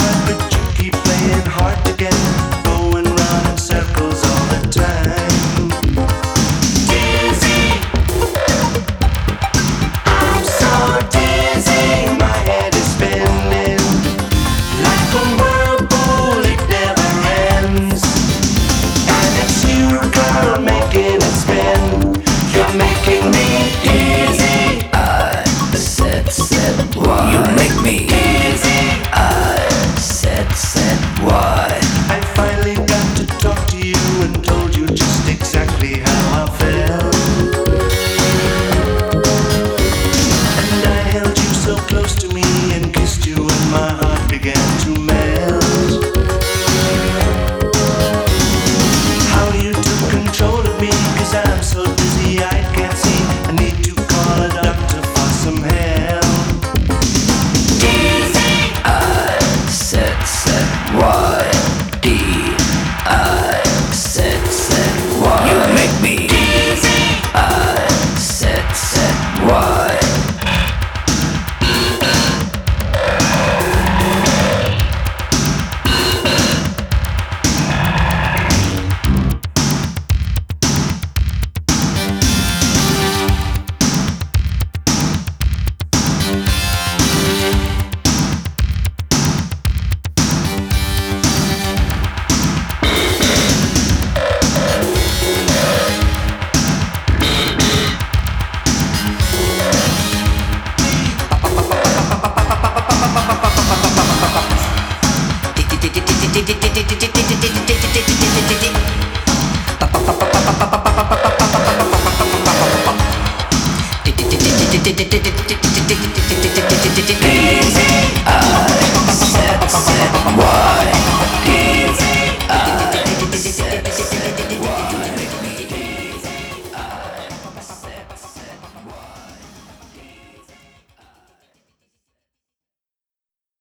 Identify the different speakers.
Speaker 1: right, but you keep playing hard to get, going round in circles all the time. Dizzy, I'm so dizzy, my head is spinning like a whirlpool, it never ends. And it's you, girl, making it spin. You're making me dizzy.
Speaker 2: I said why? You make me
Speaker 1: Dizzy.
Speaker 2: I said why?
Speaker 1: I finally got to talk to you and told you just exactly how I felt. And I held you so close to me and kissed you and my heart began to melt. How you took control of me, 'cause I'm so dizzy I can't see. I need to call a doctor for some help. Dizzy.
Speaker 2: I said why? I said why? You make me
Speaker 1: Dizzy.
Speaker 2: I said why?
Speaker 3: Did